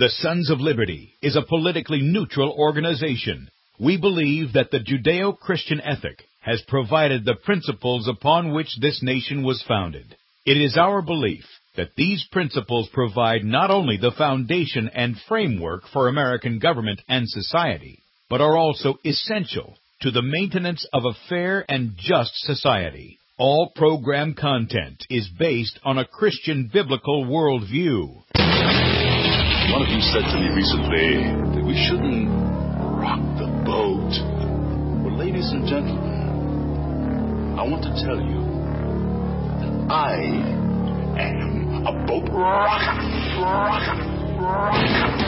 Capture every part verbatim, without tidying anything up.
The Sons of Liberty is a politically neutral organization. We believe that the Judeo-Christian ethic has provided the principles upon which this nation was founded. It is our belief that these principles provide not only the foundation and framework for American government and society, but are also essential to the maintenance of a fair and just society. All program content is based on a Christian biblical worldview. One of you said to me recently that we shouldn't rock the boat. Well, ladies and gentlemen, I want to tell you that I am a boat rocker. Rocker. Rocker.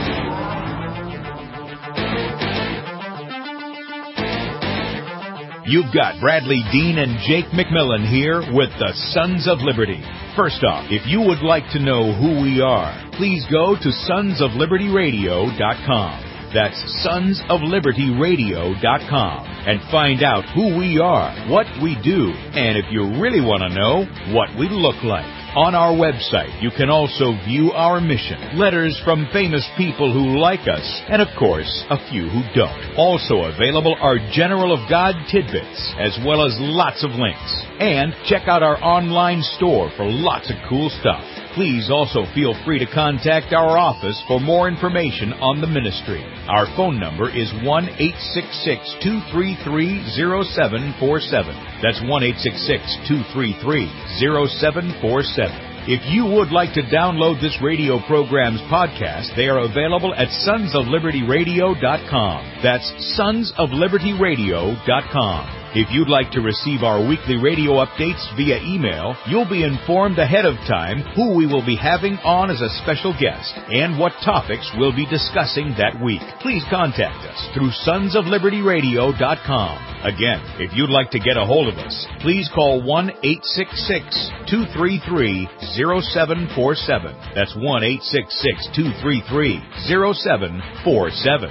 You've got Bradley Dean and Jake McMillan here with the Sons of Liberty. First off, if you would like to know who we are, please go to sons of liberty radio dot com. That's sons of liberty radio dot com and find out who we are, what we do, and if you really want to know, what we look like. On our website, you can also view our mission, letters from famous people who like us, and of course, a few who don't. Also available are General of God tidbits, as well as lots of links. And check out our online store for lots of cool stuff. Please also feel free to contact our office for more information on the ministry. Our phone number is one eight six six, two three three, zero seven four seven. That's one eight six six, two three three, zero seven four seven. If you would like to download this radio program's podcast, they are available at sons of liberty radio dot com. That's sons of liberty radio dot com. If you'd like to receive our weekly radio updates via email, you'll be informed ahead of time who we will be having on as a special guest and what topics we'll be discussing that week. Please contact us through sons of liberty radio dot com. Again, if you'd like to get a hold of us, please call one eight six six, two three three, zero seven four seven. That's one eight six six, two three three, zero seven four seven.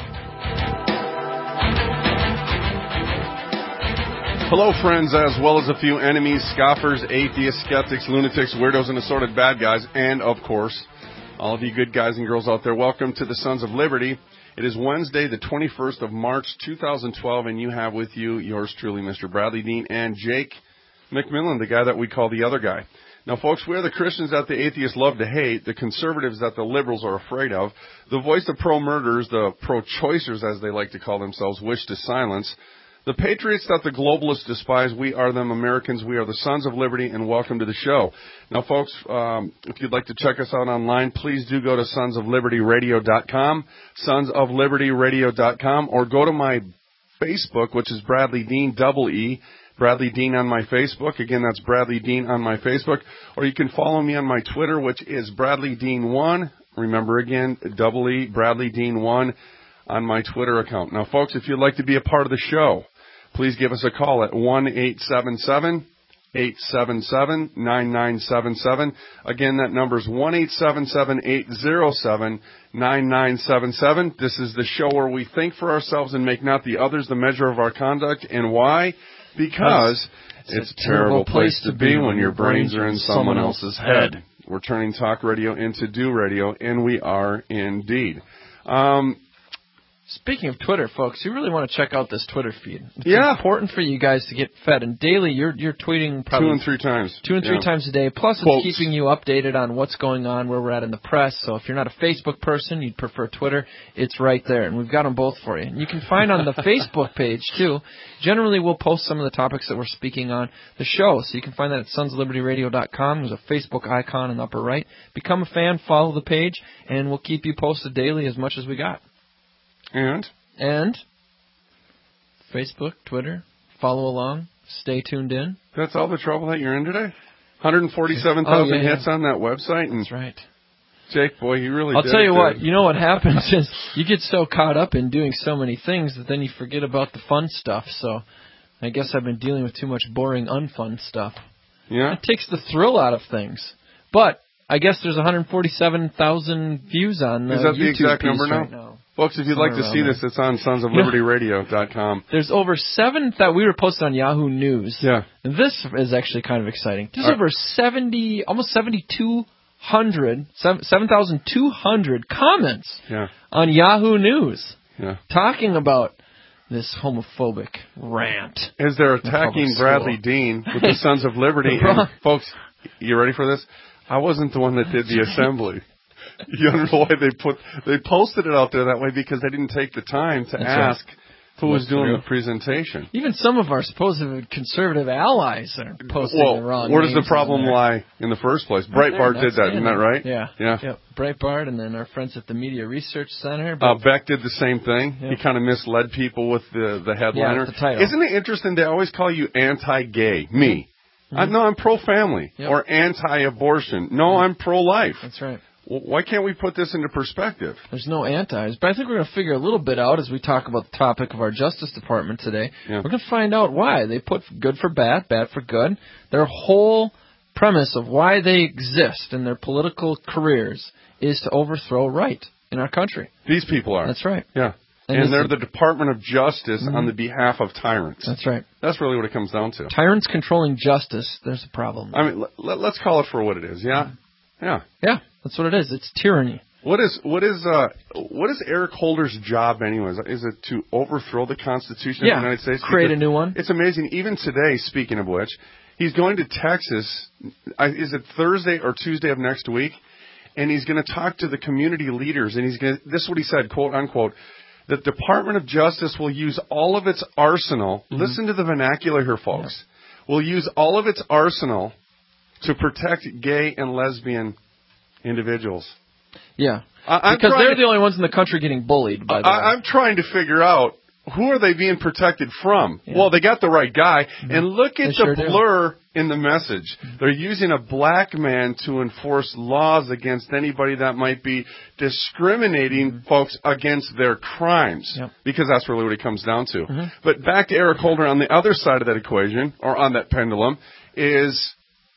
Hello, friends, as well as a few enemies, scoffers, atheists, skeptics, lunatics, weirdos, and assorted bad guys, and, of course, all of you good guys and girls out there. Welcome to the Sons of Liberty. It is Wednesday, the twenty-first of March, two thousand twelve, and you have with you yours truly, Mister Bradley Dean, and Jake McMillan, the guy that we call the other guy. Now, folks, we're the Christians that the atheists love to hate, the conservatives that the liberals are afraid of, the voice of pro-murderers, the pro-choicers, as they like to call themselves, wish to silence, the patriots that the globalists despise. We are them Americans. We are the Sons of Liberty, and welcome to the show. Now, folks, um, if you'd like to check us out online, please do go to sons of liberty radio dot com, sons of liberty radio dot com, or go to my Facebook, which is Bradley Dean, double E, Bradley Dean on my Facebook. Again, that's Bradley Dean on my Facebook. Or you can follow me on my Twitter, which is Bradley Dean one. Remember, again, double E, Bradley Dean one on my Twitter account. Now, folks, if you'd like to be a part of the show, please give us a call at one eight seven seven, eight seven seven, nine nine seven seven. Again, that number is one eight seven seven, eight zero seven, nine nine seven seven. This is the show where we think for ourselves and make not the others the measure of our conduct. And why? Because it's, it's a terrible place to be when your brains are in someone else's head. We're turning talk radio into do radio, and we are indeed. Um... Speaking of Twitter, folks, you really want to check out this Twitter feed. It's yeah. important for you guys to get fed. And daily, you're you're tweeting probably two and three times. Two and three yeah. times a day. Plus, it's Quotes. keeping you updated on what's going on, where we're at in the press. So if you're not a Facebook person, you'd prefer Twitter, it's right there. And we've got them both for you. And you can find on the Facebook page, too. Generally, we'll post some of the topics that we're speaking on the show. So you can find that at sons of liberty radio dot com. There's a Facebook icon in the upper right. Become a fan, follow the page, and we'll keep you posted daily as much as we got. And? And Facebook, Twitter, follow along, stay tuned in. That's all the trouble that you're in today? one hundred forty-seven thousand oh, yeah, hits yeah. on that website? And that's right. Jake, boy, you really I'll did tell you it, what, dude. you know what happens is you get so caught up in doing so many things that then you forget about the fun stuff. So I guess I've been dealing with too much boring, unfun stuff. Yeah? It takes the thrill out of things. But I guess there's one hundred forty-seven thousand views on uh, Is that YouTube the exact piece number now? right now. Folks, if you'd like to see there. this, it's on sons of liberty radio dot com. There's over seven that we were posted on Yahoo News. Yeah. And this is actually kind of exciting. There's Are, over seventy, almost seventy-two hundred, seven thousand two hundred comments yeah. on Yahoo News yeah. talking about this homophobic rant. As they're attacking Bradley Dean with the Sons of Liberty. And, folks, you ready for this? I wasn't the one that did the assembly. You don't know why they put they posted it out there that way, because they didn't take the time to That's ask right. who was doing through. the presentation. Even some of our supposed conservative allies are posting well, the wrong where does the problem in lie in the first place? Breitbart did that, isn't that right? Yeah. Yeah. Yep. Breitbart, and then our friends at the Media Research Center. Uh, Beck did the same thing. Yep. He kind of misled people with the, the headliner. Yeah, the title. Isn't it interesting they always call you anti-gay? Me. Mm-hmm. I, no, I'm pro-family. Yep. Or anti-abortion. No, mm-hmm. I'm pro-life. That's right. Why can't we put this into perspective? There's no antis, but I think we're going to figure a little bit out as we talk about the topic of our Justice Department today. Yeah. We're going to find out why. They put good for bad, bad for good. Their whole premise of why they exist in their political careers is to overthrow right in our country. These people are. That's right. Yeah. And, and they're the Department of Justice mm-hmm. on the behalf of tyrants. That's right. That's really what it comes down to. Tyrants controlling justice, there's a problem. I mean, let, let's call it for what it is, yeah? Yeah. Yeah, that's what it is. It's tyranny. What is what is uh what is Eric Holder's job anyways? Is it to overthrow the Constitution yeah, of the United States? Create because a new one? It's amazing. Even today, speaking of which, he's going to Texas. Is it Thursday or Tuesday of next week? And he's going to talk to the community leaders. And he's going to, this is what he said, quote unquote, the Department of Justice will use all of its arsenal. Mm-hmm. Listen to the vernacular here, folks. Yeah. Will use all of its arsenal to protect gay and lesbian individuals. Yeah, I, because they're to, the only ones in the country getting bullied. By the I, way. I'm trying to figure out, who are they being protected from? Yeah. Well, they got the right guy. Mm-hmm. And look at they the sure blur do. in the message. Mm-hmm. They're using a black man to enforce laws against anybody that might be discriminating mm-hmm. folks against their crimes. Yep. Because that's really what it comes down to. Mm-hmm. But back to Eric Holder on the other side of that equation, or on that pendulum, is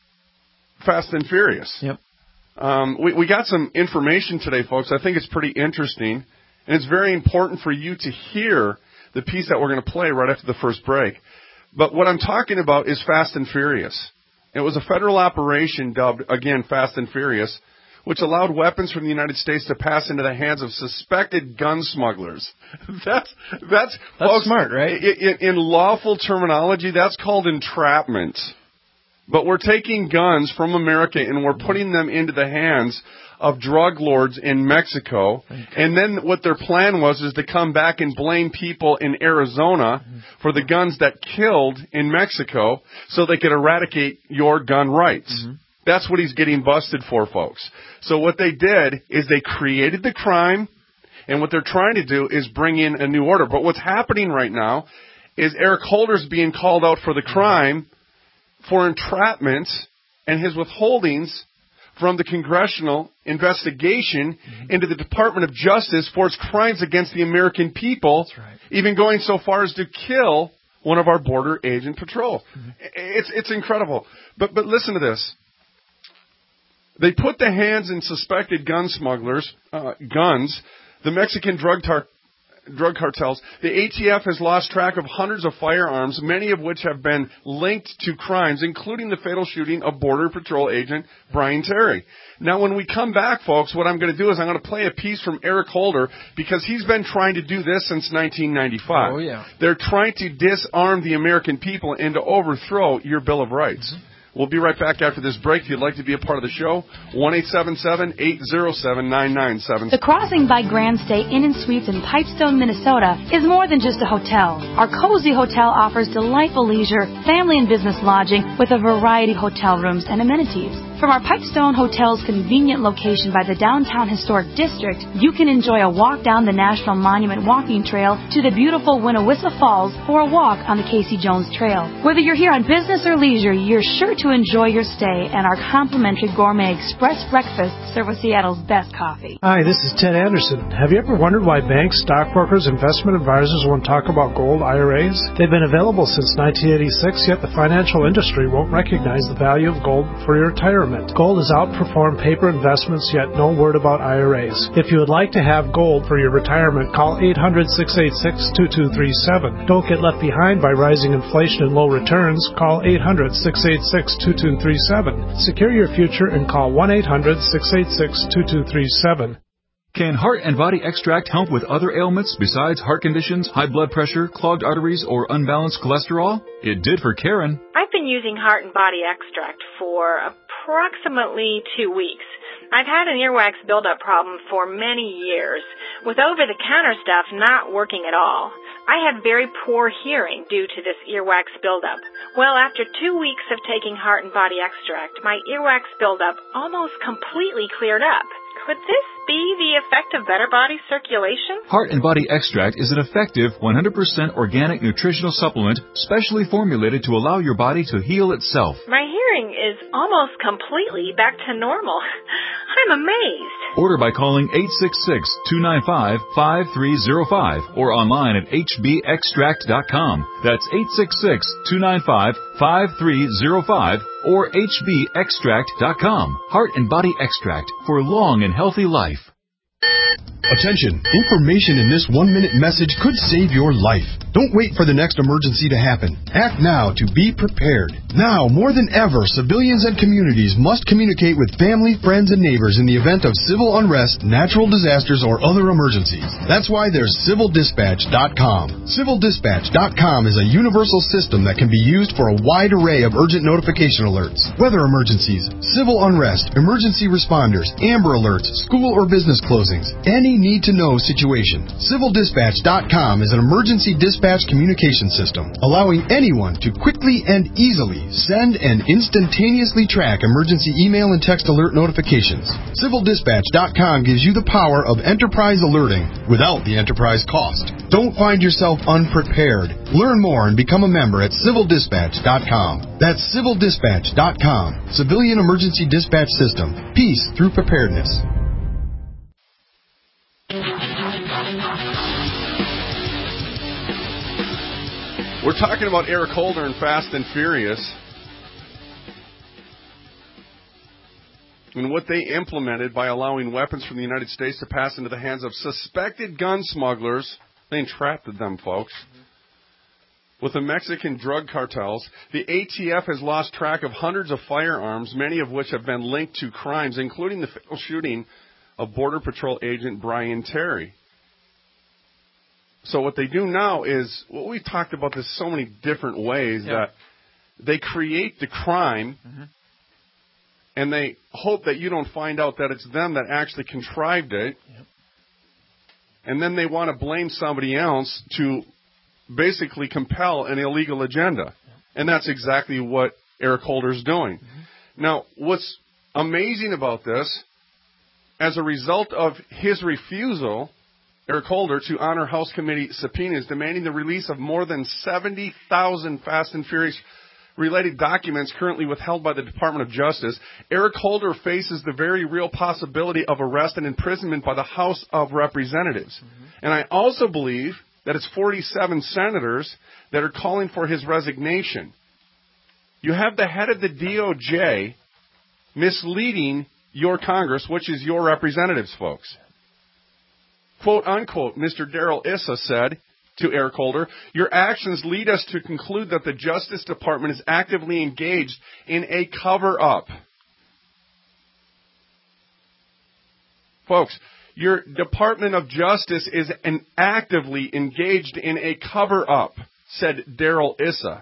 Fast and Furious. Yep. Um, we, we got some information today, folks. I think it's pretty interesting, and it's very important for you to hear the piece that we're going to play right after the first break. But what I'm talking about is Fast and Furious. It was a federal operation dubbed, again, Fast and Furious, which allowed weapons from the United States to pass into the hands of suspected gun smugglers. That's that's, that's folks, smart, right? In, in lawful terminology, that's called entrapment. But we're taking guns from America and we're putting them into the hands of drug lords in Mexico. And then what their plan was is to come back and blame people in Arizona for the guns that killed in Mexico so they could eradicate your gun rights. Mm-hmm. That's what he's getting busted for, folks. So what they did is they created the crime, and what they're trying to do is bring in a new order. But what's happening right now is Eric Holder's being called out for the crime for entrapment and his withholdings from the congressional investigation mm-hmm. into the Department of Justice for its crimes against the American people, That's right. even going so far as to kill one of our border agent patrol. Mm-hmm. It's it's incredible. But but listen to this. They put the hands in suspected gun smugglers, uh, guns, the Mexican drug tar- drug cartels. The A T F has lost track of hundreds of firearms, many of which have been linked to crimes, including the fatal shooting of Border Patrol agent Brian Terry. Now, when we come back, folks, what I'm going to do is I'm going to play a piece from Eric Holder, because he's been trying to do this since nineteen ninety-five. Oh, yeah. They're trying to disarm the American people and to overthrow your Bill of Rights. Mm-hmm. We'll be right back after this break. If you'd like to be a part of the show, one eight seven seven, eight zero seven, nine nine seven. The Crossing by Grand Stay Inn and Suites in Pipestone, Minnesota is more than just a hotel. Our cozy hotel offers delightful leisure, family and business lodging with a variety of hotel rooms and amenities. From our Pipestone Hotel's convenient location by the Downtown Historic District, you can enjoy a walk down the National Monument Walking Trail to the beautiful Winnewissa Falls or a walk on the Casey Jones Trail. Whether you're here on business or leisure, you're sure to enjoy your stay and our complimentary gourmet express breakfast served with Seattle's best coffee. Hi, this is Ted Anderson. Have you ever wondered why banks, stockbrokers, investment advisors won't talk about gold I R As? They've been available since nineteen eighty-six, yet the financial industry won't recognize the value of gold for your retirement. government. Gold has outperformed paper investments, yet no word about I R As. If you would like to have gold for your retirement, call eight hundred, six eight six, two two three seven. Don't get left behind by rising inflation and low returns. Call eight hundred, six eight six, two two three seven. Secure your future and call one eight hundred, six eight six, two two three seven. Can Heart and Body Extract help with other ailments besides heart conditions, high blood pressure, clogged arteries, or unbalanced cholesterol? It did for Karen. I've been using Heart and Body Extract for approximately two weeks. I've had an earwax buildup problem for many years, with over-the-counter stuff not working at all. I had very poor hearing due to this earwax buildup. Well, after two weeks of taking Heart and Body Extract, my earwax buildup almost completely cleared up. Could this be the effect of better body circulation? Heart and Body Extract is an effective one hundred percent organic nutritional supplement specially formulated to allow your body to heal itself. My hearing is almost completely back to normal. I'm amazed. Order by calling eight six six, two nine five, five three zero five or online at h b extract dot com. That's eight six six, two nine five, five three zero five or h b extract dot com. Heart and Body Extract for long and healthy life. Attention! Information in this one-minute message could save your life. Don't wait for the next emergency to happen. Act now to be prepared. Now, more than ever, civilians and communities must communicate with family, friends, and neighbors in the event of civil unrest, natural disasters, or other emergencies. That's why there's civil dispatch dot com. civil dispatch dot com is a universal system that can be used for a wide array of urgent notification alerts. Weather emergencies, civil unrest, emergency responders, Amber Alerts, school or business closings, any need-to-know situation. civil dispatch dot com is an emergency dispatch communication system, allowing anyone to quickly and easily send and instantaneously track emergency email and text alert notifications. civil dispatch dot com gives you the power of enterprise alerting without the enterprise cost. Don't find yourself unprepared. Learn more and become a member at civil dispatch dot com. That's civil dispatch dot com. Civilian Emergency Dispatch System. Peace through preparedness. We're talking about Eric Holder and Fast and Furious and what they implemented by allowing weapons from the United States to pass into the hands of suspected gun smugglers. They entrapped them, folks. With the Mexican drug cartels, the A T F has lost track of hundreds of firearms, many of which have been linked to crimes, including the fatal shooting of Border Patrol agent Brian Terry. So what they do now is, well, we've talked about this so many different ways, yeah. that they create the crime, mm-hmm. and they hope that you don't find out that it's them that actually contrived it, yep. and then they want to blame somebody else to basically compel an illegal agenda. Yep. And that's exactly what Eric Holder's doing. Mm-hmm. Now, what's amazing about this, as a result of his refusal, Eric Holder, to honor House Committee subpoenas demanding the release of more than seventy thousand Fast and Furious related documents currently withheld by the Department of Justice, Eric Holder faces the very real possibility of arrest and imprisonment by the House of Representatives. Mm-hmm. And I also believe that it's forty-seven senators that are calling for his resignation. You have the head of the D O J misleading your Congress, which is your representatives, folks. Quote, unquote, Mister Darrell Issa said to Eric Holder, your actions lead us to conclude that the Justice Department is actively engaged in a cover-up. Folks, your Department of Justice is an actively engaged in a cover-up, said Darrell Issa.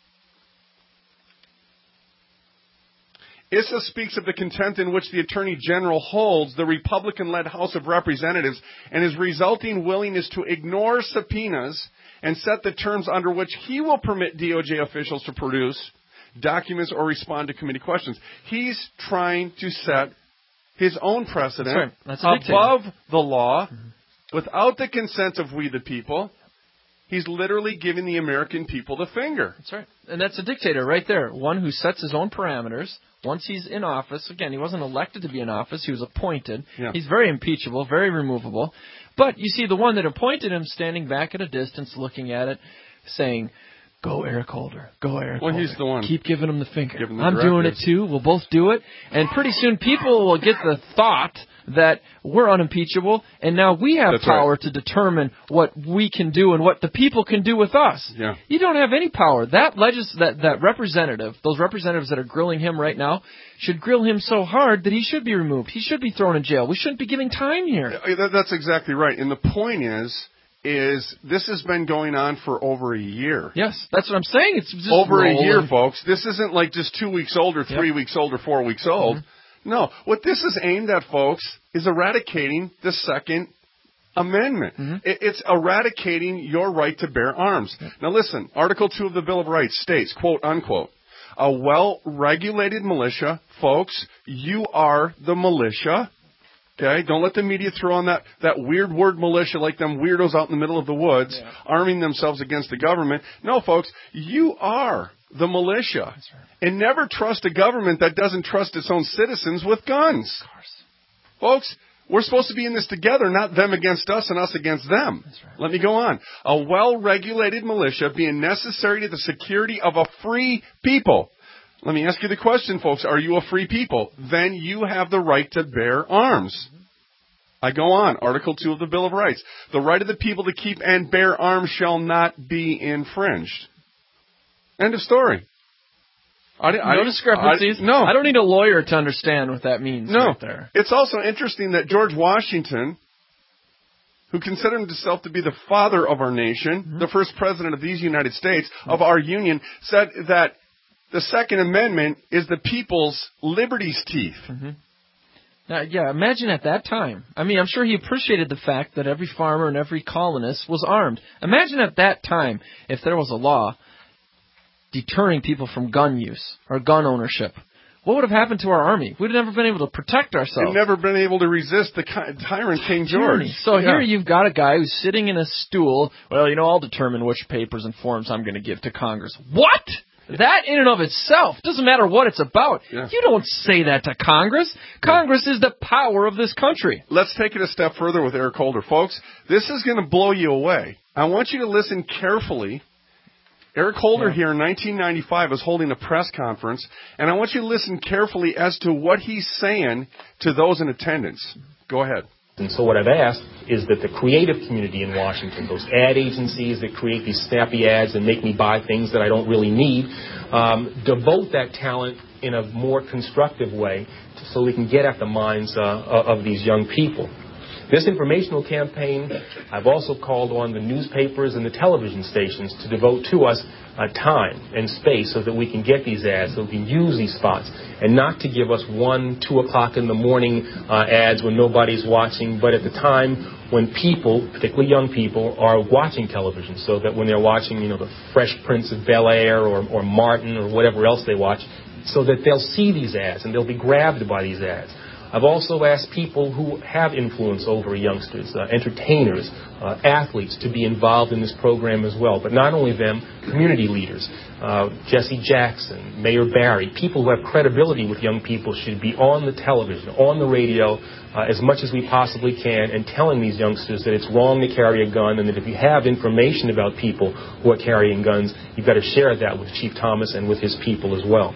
Issa speaks of the contempt in which the Attorney General holds the Republican-led House of Representatives and his resulting willingness to ignore subpoenas and set the terms under which he will permit D O J officials to produce documents or respond to committee questions. He's trying to set his own precedent That's right. That's above the law, mm-hmm. without the consent of we the people. He's literally giving the American people the finger. That's right. And that's a dictator right there, one who sets his own parameters. Once he's in office, again, he wasn't elected to be in office. He was appointed. Yeah. He's very impeachable, very removable. But you see the one that appointed him standing back at a distance looking at it, saying, Go Eric Holder. Go Eric well, Holder. he's the one. Keep giving him the finger. Giving the I'm doing it directives. too. We'll both do it. And pretty soon people will get the thought that we're unimpeachable, and now we have That's power right. to determine what we can do and what the people can do with us. Yeah. You don't have any power. That legis- that, that representative, those representatives that are grilling him right now, should grill him so hard that he should be removed. He should be thrown in jail. We shouldn't be giving time here. That- That's exactly right. And the point is, is this has been going on for over a year. Yes, that's what I'm saying. It's just Over rolling. a year, folks. This isn't like just two weeks old or three Yep. weeks old or four weeks old. Mm-hmm. No. What this is aimed at, folks, is eradicating the Second Amendment. Mm-hmm. It, it's eradicating your right to bear arms. Yep. Now listen, Article two of the Bill of Rights states, quote, unquote, a well-regulated militia, folks, you are the militia. Okay, don't let the media throw on that, that weird word militia like them weirdos out in the middle of the woods Yeah. arming themselves against the government. No, folks, you are the militia. Right. And never trust a government that doesn't trust its own citizens with guns. Of course. Folks, we're supposed to be in this together, not them against us and us against them. That's right. Let me go on. A well-regulated militia being necessary to the security of a free people. Let me ask you the question, folks. Are you a free people? Then you have the right to bear arms. I go on. Article two of the Bill of Rights. The right of the people to keep and bear arms shall not be infringed. End of story. I, No I, discrepancies. I, no. I don't need a lawyer to understand what that means No. right there. It's also interesting that George Washington, who considered himself to be the father of our nation, Mm-hmm. the first president of these United States, of our union, said that the Second Amendment is the people's liberty's teeth. Mm-hmm. Now, yeah, imagine at that time. I mean, I'm sure he appreciated the fact that every farmer and every colonist was armed. Imagine at that time if there was a law deterring people from gun use or gun ownership. What would have happened to our army? We'd have never been able to protect ourselves. We've never been able to resist the tyrant King George. Tyranny. So Yeah. here you've got a guy who's sitting in a stool. Well, you know, I'll determine which papers and forms I'm going to give to Congress. What? That in and of itself, doesn't matter what it's about. Yeah. You don't say that to Congress. Congress is the power of this country. Let's take it a step further with Eric Holder. Folks, this is going to blow you away. I want you to listen carefully. Eric Holder Yeah. here in nineteen ninety-five is holding a press conference, and I want you to listen carefully as to what he's saying to those in attendance. Go ahead. And so what I've asked is that the creative community in Washington, those ad agencies that create these snappy ads and make me buy things that I don't really need, um, devote that talent in a more constructive way so we can get at the minds uh, of these young people. This informational campaign, I've also called on the newspapers and the television stations to devote to us uh, time and space so that we can get these ads, so we can use these spots, and not to give us one, two o'clock in the morning uh, ads when nobody's watching, but at the time when people, particularly young people, are watching television, so that when they're watching, you know, the Fresh Prince of Bel-Air or, or Martin or whatever else they watch, so that they'll see these ads and they'll be grabbed by these ads. I've also asked people who have influence over youngsters, uh, entertainers, uh, athletes, to be involved in this program as well. But not only them, community leaders, uh, Jesse Jackson, Mayor Barry, people who have credibility with young people should be on the television, on the radio, uh, as much as we possibly can, and telling these youngsters that it's wrong to carry a gun, and that if you have information about people who are carrying guns, you've got to share that with Chief Thomas and with his people as well.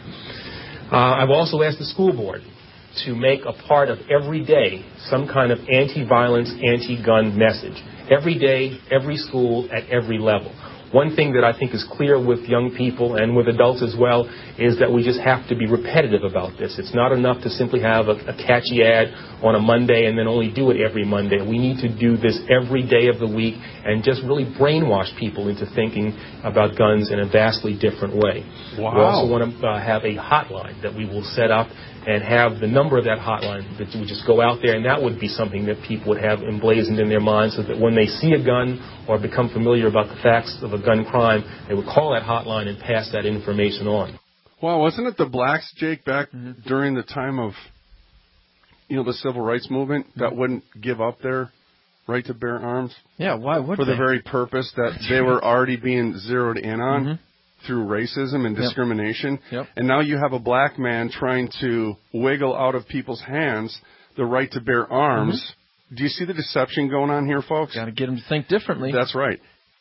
Uh, I've also asked the school board to make a part of every day some kind of anti-violence, anti-gun message. Every day, every school, at every level. One thing that I think is clear with young people and with adults as well is that we just have to be repetitive about this. It's not enough to simply have a, a catchy ad on a Monday and then only do it every Monday. We need to do this every day of the week and just really brainwash people into thinking about guns in a vastly different way. Wow. We also want to uh, have a hotline that we will set up and have the number of that hotline that would just go out there, and that would be something that people would have emblazoned in their minds so that when they see a gun or become familiar about the facts of a gun crime, they would call that hotline and pass that information on. Wow, wasn't it the blacks, Jake, back mm-hmm. during the time of, you know, the civil rights movement that mm-hmm. wouldn't give up their right to bear arms? Yeah, why would For they? the very purpose that they were already being zeroed in on. Mm-hmm. through racism and discrimination. Yep. Yep. And now you have a black man trying to wiggle out of people's hands the right to bear arms. Mm-hmm. Do you see the deception going on here, folks? Got to get them to think differently. That's right.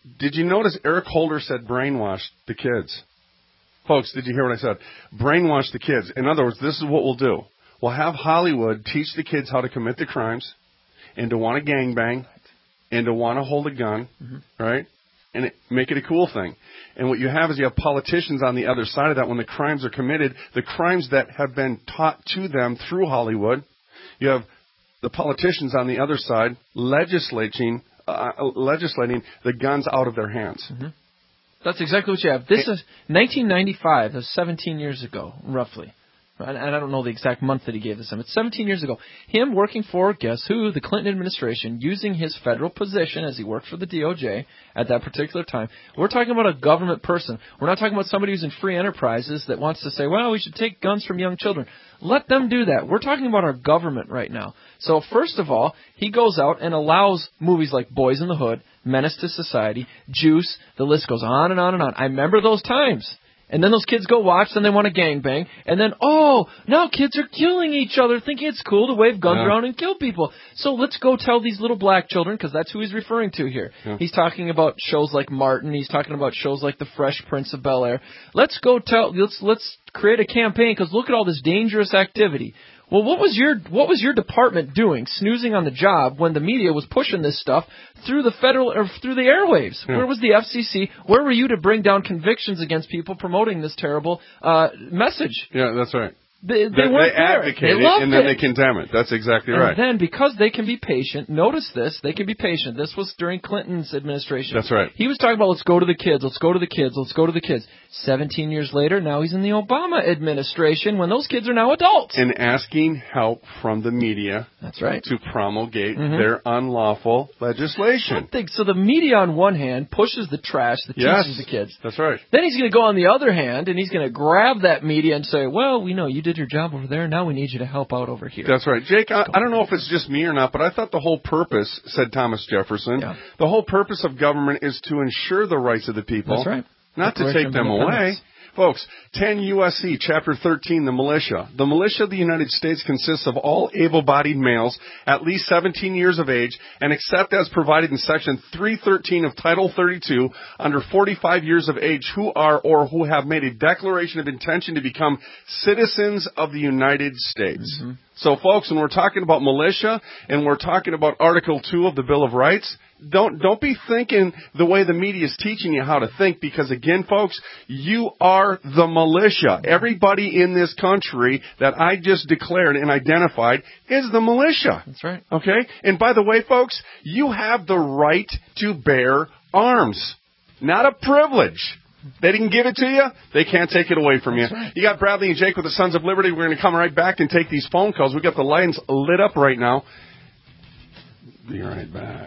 Did you notice Eric Holder said brainwash the kids? Folks, did you hear what I said? Brainwash the kids. In other words, this is what we'll do. We'll have Hollywood teach the kids how to commit the crimes and to want to gangbang and to want to hold a gun, mm-hmm. right? And it, make it a cool thing. And what you have is you have politicians on the other side of that when the crimes are committed, the crimes that have been taught to them through Hollywood. You have the politicians on the other side legislating, uh, legislating the guns out of their hands. Mm-hmm. That's exactly what you have. This is nineteen ninety-five. That's seventeen years ago, roughly. And I don't know the exact month that he gave this him. It's seventeen years ago. Him working for, guess who, the Clinton administration, using his federal position as he worked for the D O J at that particular time. We're talking about a government person. We're not talking about somebody who's in free enterprises that wants to say, well, we should take guns from young children. Let them do that. We're talking about our government right now. So first of all, he goes out and allows movies like Boys in the Hood, Menace to Society, Juice, the list goes on and on and on. I remember those times. And then those kids go watch, then they want to gangbang. And then, oh, now kids are killing each other, thinking it's cool to wave guns yeah. around and kill people. So let's go tell these little black children, because that's who he's referring to here. Yeah. He's talking about shows like Martin. He's talking about shows like The Fresh Prince of Bel-Air. Let's go tell, let's, let's create a campaign, because look at all this dangerous activity. Well, what was your what was your department doing, snoozing on the job, when the media was pushing this stuff through the federal or through the airwaves? Yeah. Where was the F C C? Where were you to bring down convictions against people promoting this terrible uh, message? Yeah, that's right. They, they, they, weren't they there. advocate they it, and then it. they condemn it. That's exactly and right. And then, because they can be patient, notice this, they can be patient. This was during Clinton's administration. That's right. He was talking about, let's go to the kids, let's go to the kids, let's go to the kids. Seventeen years later, now he's in the Obama administration when those kids are now adults. And asking help from the media. That's right. To promulgate mm-hmm. their unlawful legislation. Think, so the media on one hand pushes the trash that yes, teaches the kids. That's right. Then he's going to go on the other hand, and he's going to grab that media and say, well, we know you did your job over there, now we need you to help out over here. That's right. Jake, I, I don't know if it's just me or not, but I thought the whole purpose, said Thomas Jefferson, yeah. the whole purpose of government is to ensure the rights of the people. That's right. Not to take them away. Folks, ten U S C, Chapter thirteen, the militia. The militia of the United States consists of all able-bodied males at least seventeen years of age, and except as provided in Section three thirteen of Title thirty-two, under forty-five years of age, who are or who have made a declaration of intention to become citizens of the United States. Mm-hmm. So, folks, when we're talking about militia and we're talking about Article two of the Bill of Rights, don't don't be thinking the way the media is teaching you how to think, because, again, folks, you are the militia. Everybody in this country that I just declared and identified is the militia. That's right. Okay? And by the way, folks, you have the right to bear arms, not a privilege. They didn't give it to you. They can't take it away from you. Right. You got Bradley and Jake with the Sons of Liberty. We're going to come right back and take these phone calls. We got the lines lit up right now. Be right back.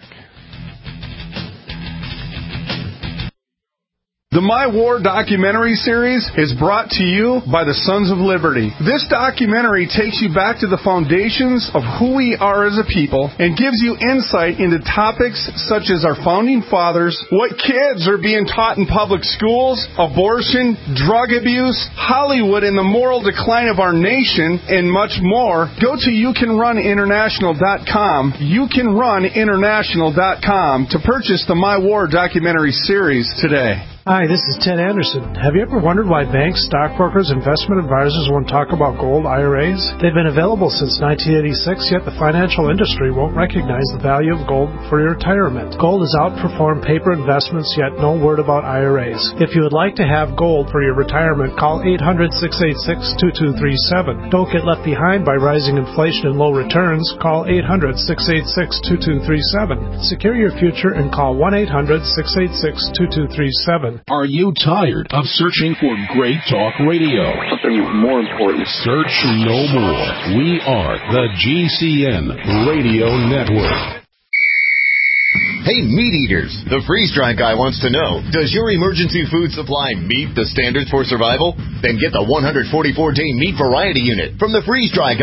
The My War documentary series is brought to you by the Sons of Liberty. This documentary takes you back to the foundations of who we are as a people and gives you insight into topics such as our founding fathers, what kids are being taught in public schools, abortion, drug abuse, Hollywood and the moral decline of our nation, and much more. Go to you can run international dot com, you can run international dot com to purchase the My War documentary series today. Hi, this is Ted Anderson. Have you ever wondered why banks, stockbrokers, investment advisors won't talk about gold I R As? They've been available since nineteen eighty-six, yet the financial industry won't recognize the value of gold for your retirement. Gold has outperformed paper investments, yet no word about I R As. If you would like to have gold for your retirement, call eight hundred, six eight six, two two three seven. Don't get left behind by rising inflation and low returns. Call eight hundred, six eight six, two two three seven. Secure your future and call one eight hundred, six eight six, two two three seven. Are you tired of searching for great talk radio? Something more important. Search no more. We are the G C N Radio Network. Hey, meat eaters, the Freeze Dry Guy wants to know, does your emergency food supply meet the standards for survival? Then get the one hundred forty-four day meat variety unit from the Freeze Dry Guy.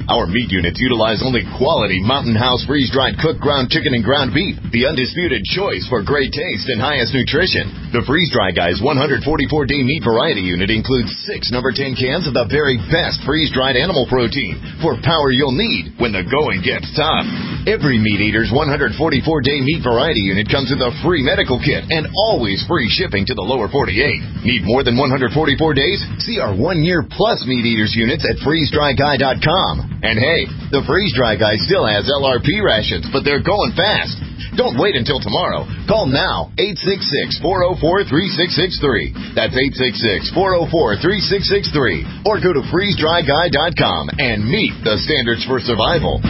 Our meat units utilize only quality Mountain House freeze-dried cooked ground chicken and ground beef, the undisputed choice for great taste and highest nutrition. The Freeze-Dry Guy's one hundred forty-four day meat variety unit includes six number ten cans of the very best freeze-dried animal protein for power you'll need when the going gets tough. Every Meat Eater's one hundred forty-four day meat variety unit comes with a free medical kit and always free shipping to the lower forty-eight. Need more than one hundred forty-four days? See our one-year plus Meat Eaters units at freeze dry guy dot com. And hey, the Freeze-Dry Guy still has L R P rations, but they're going fast. Don't wait until tomorrow. Call now, eight six six, four oh four, three six six three. That's eight six six, four oh four, three six six three. Or go to freeze dry guy dot com and meet the standards for survival.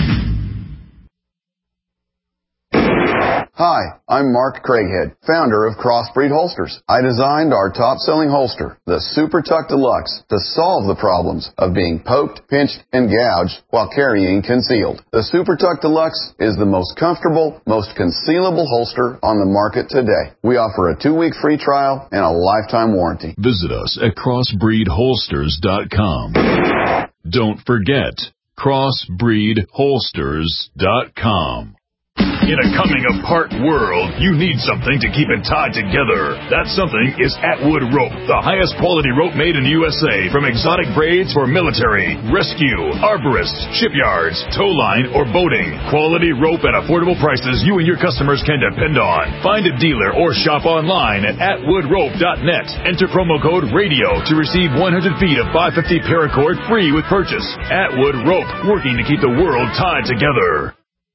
Hi, I'm Mark Craighead, founder of Crossbreed Holsters. I designed our top-selling holster, the Super Tuck Deluxe, to solve the problems of being poked, pinched, and gouged while carrying concealed. The Super Tuck Deluxe is the most comfortable, most concealable holster on the market today. We offer a two-week free trial and a lifetime warranty. Visit us at crossbreed holsters dot com. Don't forget, crossbreed holsters dot com. In a coming-apart world, you need something to keep it tied together. That something is Atwood Rope, the highest quality rope made in the U S A, from exotic braids for military, rescue, arborists, shipyards, tow line, or boating. Quality rope at affordable prices you and your customers can depend on. Find a dealer or shop online at atwood rope dot net. Enter promo code RADIO to receive one hundred feet of five fifty paracord free with purchase. Atwood Rope, working to keep the world tied together.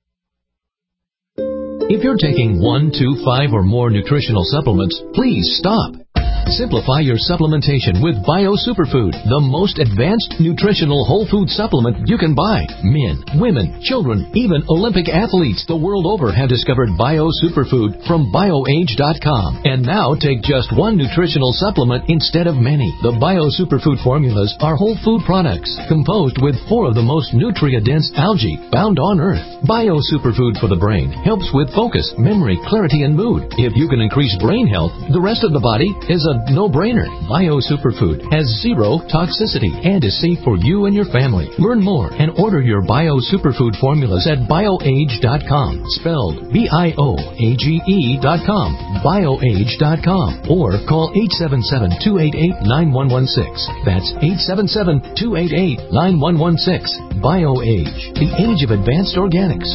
If you're taking one, two, five, or more nutritional supplements, please stop. Simplify your supplementation with Bio Superfood, the most advanced nutritional whole food supplement you can buy. Men, women, children, even Olympic athletes the world over have discovered Bio Superfood from bio age dot com. And now take just one nutritional supplement instead of many. The Bio Superfood formulas are whole food products composed with four of the most nutrient-dense algae found on Earth. Bio Superfood for the brain helps with focus, memory, clarity, and mood. If you can increase brain health, the rest of the body is a no-brainer. Bio Superfood has zero toxicity and is safe for you and your family. Learn more and order your Bio Superfood formulas at bio age dot com, spelled B I O A G E dot com, bio age dot com, or call eight seven seven, two eight eight, nine one one six. That's eight seven seven, two eight eight, nine one one six. BioAge, the age of advanced organics.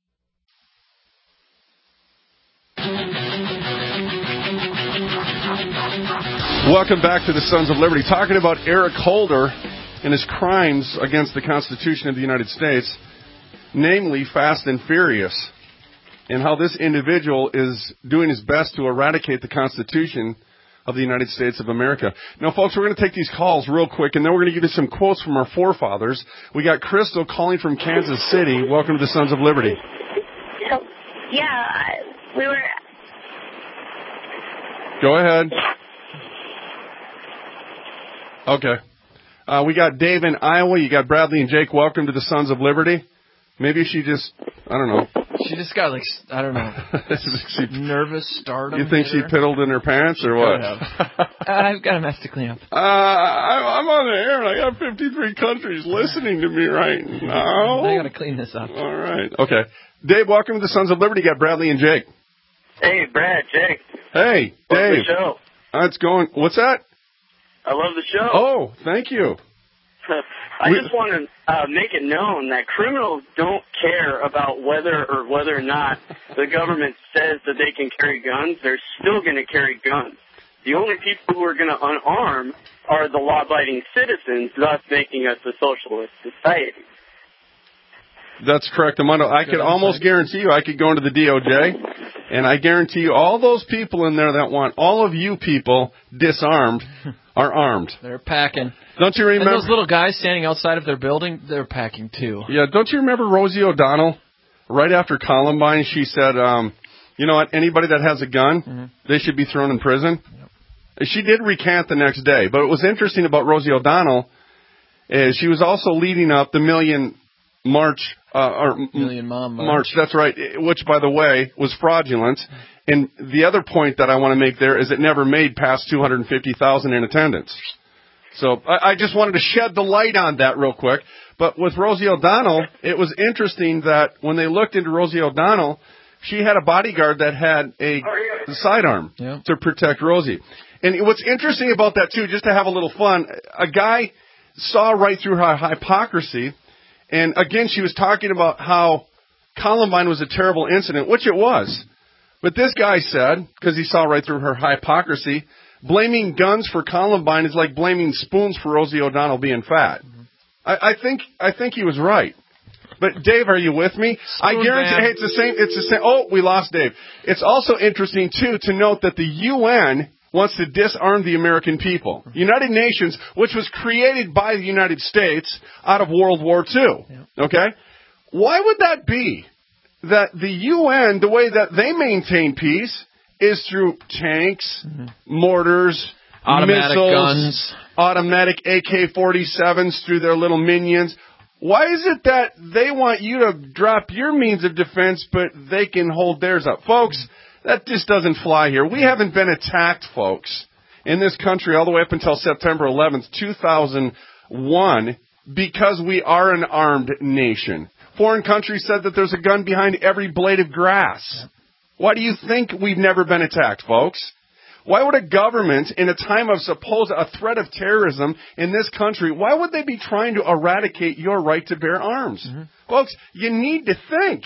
Welcome back to the Sons of Liberty, talking about Eric Holder and his crimes against the Constitution of the United States, namely Fast and Furious, and how this individual is doing his best to eradicate the Constitution of the United States of America. Now, folks, we're going to take these calls real quick, and then we're going to give you some quotes from our forefathers. We got Crystal calling from Kansas City. Welcome to the Sons of Liberty. So, yeah, we were... Go ahead. Okay. Uh, we got Dave in Iowa. You got Bradley and Jake. Welcome to the Sons of Liberty. Maybe she just, I don't know. She just got, like, I don't know, she, nervous stardom. You think she piddled in her pants or what? I've got a mess to clean up. Uh, I, I'm on the air and I got fifty-three countries listening to me right now. I got to clean this up. All right. Okay. Dave, welcome to the Sons of Liberty. You got Bradley and Jake. Hey, Brad, Jake. Hey, Love Dave. the show. Uh, it's going, what's that? I love the show. Oh, thank you. I just want to uh, make it known that criminals don't care about whether or whether or not the government says that they can carry guns. They're still going to carry guns. The only people who are going to unarm are the law-abiding citizens, thus making us a socialist society. That's correct, Amando. I could almost guarantee you I could go into the D O J, and I guarantee you all those people in there that want all of you people disarmed are armed. They're packing. Don't you remember? And those little guys standing outside of their building, they're packing too. Yeah, don't you remember Rosie O'Donnell? Right after Columbine, she said, um, you know what, anybody that has a gun, mm-hmm. they should be thrown in prison. Yep. She did recant the next day, but what was interesting about Rosie O'Donnell is she was also leading up the Million March, uh, or Million Mom March. March, that's right, which, by the way, was fraudulent. And the other point that I want to make there is it never made past two hundred fifty thousand in attendance. So I, I just wanted to shed the light on that real quick. But with Rosie O'Donnell, it was interesting that when they looked into Rosie O'Donnell, she had a bodyguard that had a sidearm yeah. to protect Rosie. And what's interesting about that, too, just to have a little fun, a guy saw right through her hypocrisy. And, again, she was talking about how Columbine was a terrible incident, which it was. But this guy said, because he saw right through her hypocrisy, blaming guns for Columbine is like blaming spoons for Rosie O'Donnell being fat. Mm-hmm. I, I think I think he was right. But Dave, are you with me? Spoon I guarantee hey, it's the same. It's the same. Oh, we lost Dave. It's also interesting too to note that the U N wants to disarm the American people. Mm-hmm. United Nations, which was created by the United States out of World War Two. Yeah. Okay, why would that be? That the U N, the way that they maintain peace, is through tanks, mm-hmm. mortars, automatic missiles, guns, automatic A K forty-sevens through their little minions. Why is it that they want you to drop your means of defense, but they can hold theirs up? Folks, that just doesn't fly here. We haven't been attacked, folks, in this country all the way up until September eleventh, two thousand one, because we are an armed nation. Foreign countries said that there's a gun behind every blade of grass. Why do you think we've never been attacked, folks? Why would a government, in a time of supposed a threat of terrorism in this country, why would they be trying to eradicate your right to bear arms? Mm-hmm. Folks, you need to think.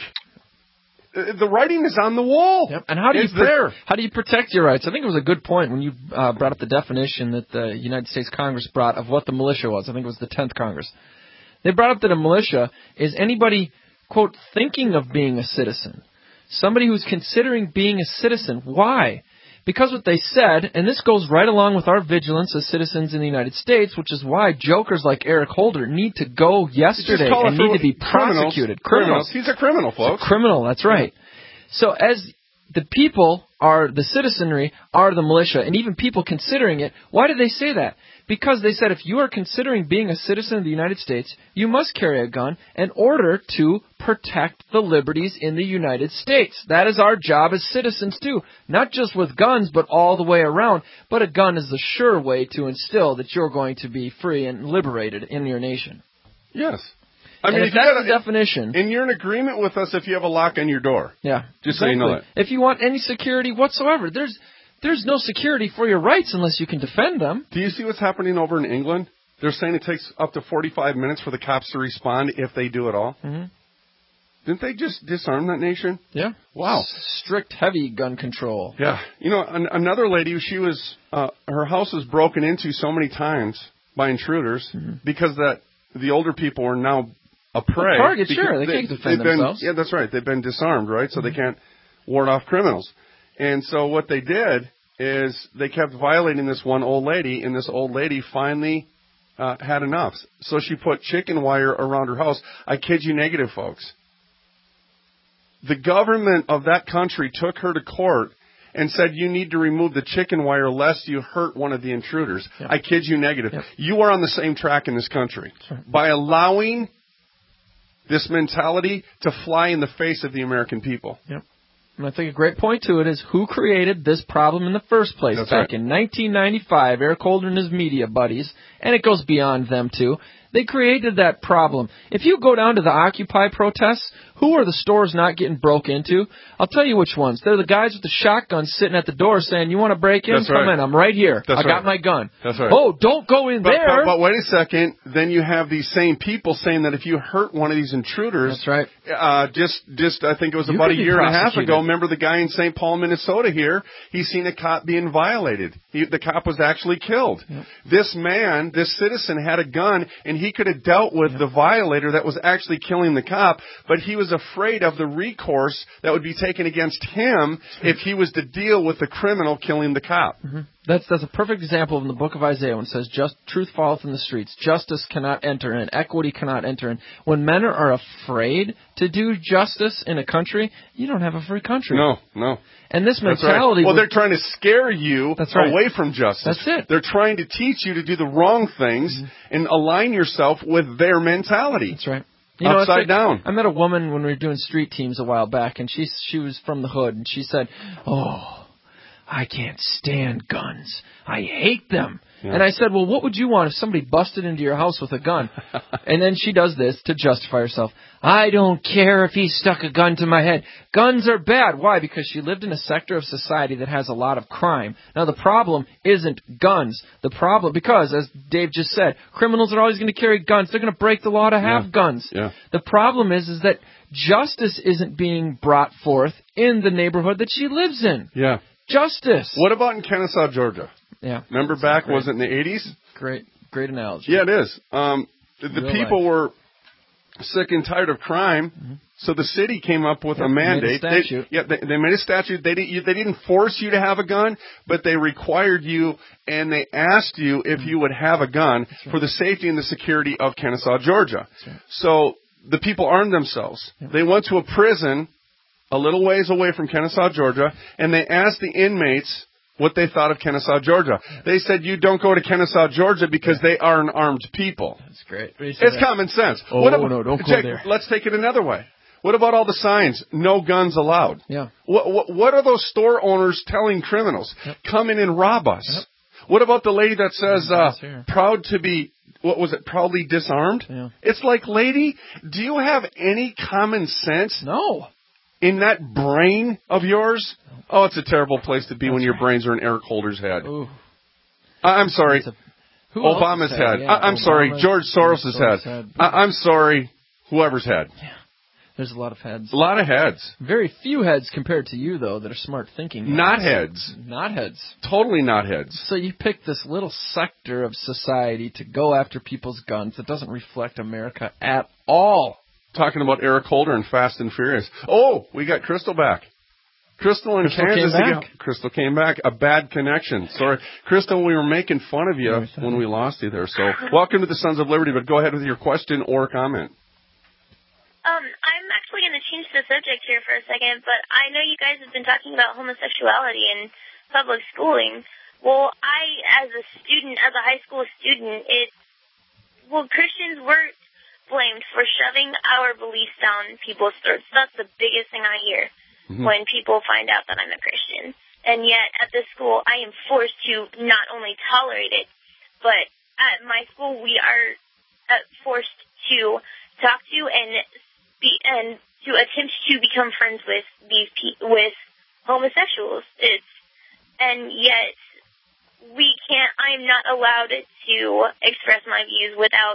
The writing is on the wall. Yep. And how do you it's there. How do you protect your rights? I think it was a good point when you uh, brought up the definition that the United States Congress brought of what the militia was. I think it was the tenth Congress. They brought up that a militia is anybody, quote, thinking of being a citizen. Somebody who's considering being a citizen. Why? Because what they said, and this goes right along with our vigilance as citizens in the United States, which is why jokers like Eric Holder need to go yesterday and need to be prosecuted. Criminals. criminals. He's a criminal, folks. He's a criminal, that's right. So as the people are, the citizenry are the militia, and even people considering it, why did they say that? Because they said if you are considering being a citizen of the United States, you must carry a gun in order to protect the liberties in the United States. That is our job as citizens too. Not just with guns, but all the way around. But a gun is the sure way to instill that you're going to be free and liberated in your nation. Yes. I and mean, if, if that's you got the definition. And you're in agreement with us if you have a lock on your door. Yeah. Just exactly. so you know that. If you want any security whatsoever, there's... There's no security for your rights unless you can defend them. Do you see what's happening over in England? They're saying it takes up to forty-five minutes for the cops to respond if they do at all. Mm-hmm. Didn't they just disarm that nation? Yeah. Wow. Strict, heavy gun control. Yeah. You know, an- another lady, she was, uh, her house was broken into so many times by intruders mm-hmm. because that the older people are now a prey. A target, sure. They, they can't defend been, themselves. Yeah, that's right. They've been disarmed, right? So mm-hmm. they can't ward off criminals. And so what they did is they kept violating this one old lady, and this old lady finally uh, had enough. So she put chicken wire around her house. I kid you negative, folks. The government of that country took her to court and said you need to remove the chicken wire lest you hurt one of the intruders. Yep. I kid you negative. Yep. You are on the same track in this country. Right. By allowing this mentality to fly in the face of the American people. Yep. And I think a great point to it is who created this problem in the first place. That's Back right. in nineteen ninety-five, Eric Holder and his media buddies, and it goes beyond them too, they created that problem. If you go down to the Occupy protests, who are the stores not getting broke into? I'll tell you which ones. They're the guys with the shotguns sitting at the door saying, you want to break in? That's Come right. in. I'm right here. That's I got right. my gun. That's right. Oh, don't go in but, there. But, but wait a second. Then you have these same people saying that if you hurt one of these intruders. That's right. Uh, just, just I think it was You about a could be year and a half prosecuted. ago. Remember the guy in Saint Paul, Minnesota here? He's seen a cop being violated. He, the cop was actually killed. Yep. This man, this citizen had a gun, and he could have dealt with yep. the violator that was actually killing the cop, but he was afraid of the recourse that would be taken against him if he was to deal with the criminal killing the cop. Mm-hmm. That's that's a perfect example in the book of Isaiah when it says, "Just truth falleth in the streets, justice cannot enter in, equity cannot enter in." When men are afraid to do justice in a country, you don't have a free country. No, no. And this That's mentality... Right. Well, would, they're trying to scare you That's right. away from justice. That's it. They're trying to teach you to do the wrong things mm-hmm. and align yourself with their mentality. That's right. You know, Upside like, down. I met a woman when we were doing street teams a while back, and she she was from the hood, and she said, "Oh, I can't stand guns. I hate them. Yeah. And I said, well, what would you want if somebody busted into your house with a gun? And then she does this to justify herself. I don't care if he stuck a gun to my head. Guns are bad. Why? Because she lived in a sector of society that has a lot of crime. Now, the problem isn't guns. The problem, because, as Dave just said, criminals are always going to carry guns. They're going to break the law to have yeah. guns. Yeah. The problem is, is that justice isn't being brought forth in the neighborhood that she lives in. Yeah. Justice. What about in Kennesaw, Georgia? Yeah. Remember back, great. was it in the eighties? Great, great analogy. Yeah, it is. Um, the the Real people life. were sick and tired of crime, mm-hmm. so the city came up with yep, a mandate. Made a statute. They, yeah, they, they made a statute. They, didn't, they didn't force you to have a gun, but they required you, and they asked you if you would have a gun right. for the safety and the security of Kennesaw, Georgia. Right. So the people armed themselves. Yep. They went to a prison a little ways away from Kennesaw, Georgia, and they asked the inmates what they thought of Kennesaw, Georgia. They said, you don't go to Kennesaw, Georgia because they are an armed people. That's great. It's that? common sense. Oh, what about, no, don't Jake, go there. Let's take it another way. What about all the signs, no guns allowed? Yeah. What, what, what are those store owners telling criminals? Yep. Come in and rob us. Yep. What about the lady that says, uh, proud to be, what was it, proudly disarmed? Yeah. It's like, lady, do you have any common sense? No. In that brain of yours? Oh, it's a terrible place to be That's when your right. brains are in Eric Holder's head. Ooh. I'm sorry. A, Obama's head. head. Yeah, I, I'm Obama's, sorry. George Soros' head. head. I, I'm sorry. Whoever's head. Yeah. There's a lot of heads. A lot of heads. Very few heads compared to you, though, that are smart thinking heads. Not heads. Not heads. Totally not heads. So you pick this little sector of society to go after people's guns that doesn't reflect America at all. Talking about Eric Holder and Fast and Furious. Oh, we got Crystal back. Crystal in Crystal Kansas. Came back. Crystal came back. A bad connection. Sorry. Crystal, we were making fun of you when we lost you there. So welcome to the Sons of Liberty, but go ahead with your question or comment. Um, I'm actually going to change the subject here for a second, but I know you guys have been talking about homosexuality in public schooling. Well, I, as a student, as a high school student, it, well, Christians were blamed for shoving our beliefs down people's throats. That's the biggest thing I hear mm-hmm. when people find out that I'm a Christian. And yet, at this school, I am forced to not only tolerate it, but at my school, we are uh, forced to talk to and be, and to attempt to become friends with these pe- with homosexuals. It's and yet we can't. I am not allowed to express my views without.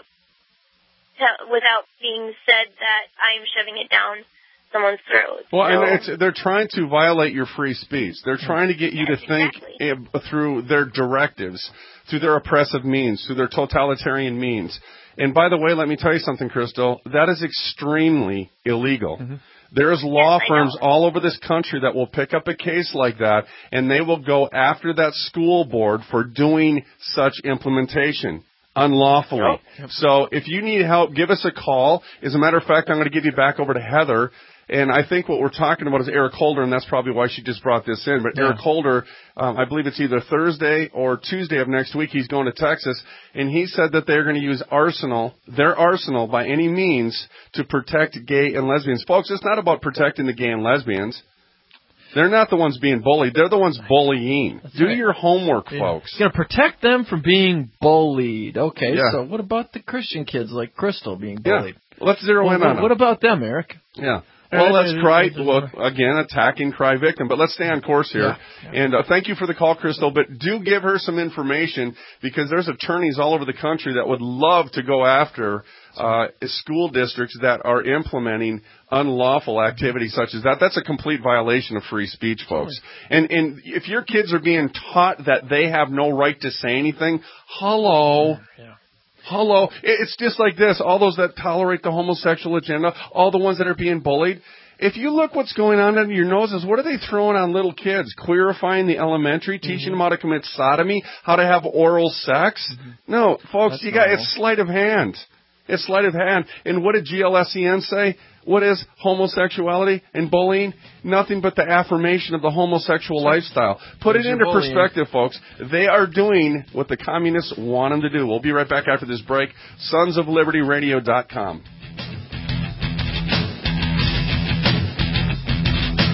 without being said that I'm shoving it down someone's throat. Well, so, and it's, they're trying to violate your free speech. They're trying to get you yes, to think exactly. through their directives, through their oppressive means, through their totalitarian means. And by the way, let me tell you something, Crystal. That is extremely illegal. Mm-hmm. There's law yes, firms all over this country that will pick up a case like that, and they will go after that school board for doing such implementation. Unlawfully. Yep. So if you need help, give us a call. As a matter of fact, I'm going to give you back over to Heather. And I think what we're talking about is Eric Holder, and that's probably why she just brought this in. But yeah. Eric Holder, um, I believe it's either Thursday or Tuesday of next week, he's going to Texas. And he said that they're going to use arsenal, their arsenal by any means to protect gay and lesbians. Folks, it's not about protecting the gay and lesbians. They're not the ones being bullied. They're the ones bullying. That's Do right. your homework, yeah. folks. You're going to protect them from being bullied. Okay, yeah. so what about the Christian kids like Crystal being bullied? Yeah. Let's zero well, in on What them. about them, Eric? Yeah. Well, let's cry, well, again, attacking cry victim. But let's stay on course here. Yeah. Yeah. And uh, thank you for the call, Crystal. But do give her some information because there's attorneys all over the country that would love to go after uh, school districts that are implementing unlawful activities such as that. That's a complete violation of free speech, folks. And, and if your kids are being taught that they have no right to say anything, hello. Yeah. Hello. It's just like this. All those that tolerate the homosexual agenda, all the ones that are being bullied. If you look what's going on under your noses, what are they throwing on little kids? Queerifying the elementary, mm-hmm. teaching them how to commit sodomy, how to have oral sex? Mm-hmm. No, folks, That's you got it's sleight of hand. It's sleight of hand. And what did G L S E N say? What is homosexuality and bullying? Nothing but the affirmation of the homosexual lifestyle. Put it into perspective, folks. They are doing what the communists want them to do. We'll be right back after this break. sons of liberty radio dot com.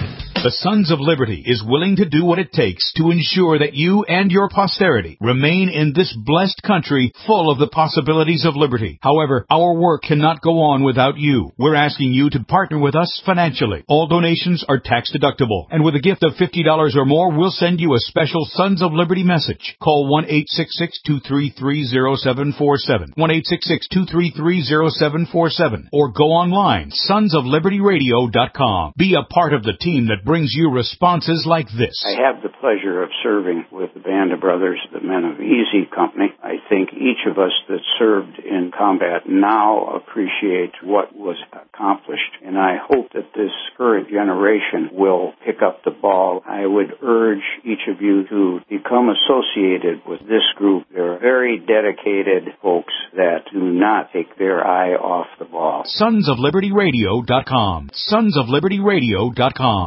The Sons of Liberty is willing to do what it takes to ensure that you and your posterity remain in this blessed country full of the possibilities of liberty. However, our work cannot go on without you. We're asking you to partner with us financially. All donations are tax deductible, and with a gift of fifty dollars or more, we'll send you a special Sons of Liberty message. Call one eight six six, two three three, zero seven four seven, one eight six six, two three three, zero seven four seven, or go online, sons of liberty radio dot com. Be a part of the team that brings you responses like this. I have the pleasure of serving with the Band of Brothers, the Men of Easy Company. I think each of us that served in combat now appreciates what was accomplished, and I hope that this current generation will pick up the ball. I would urge each of you to become associated with this group. They're very dedicated folks that do not take their eye off the ball. sons of liberty radio dot com. sons of liberty radio dot com.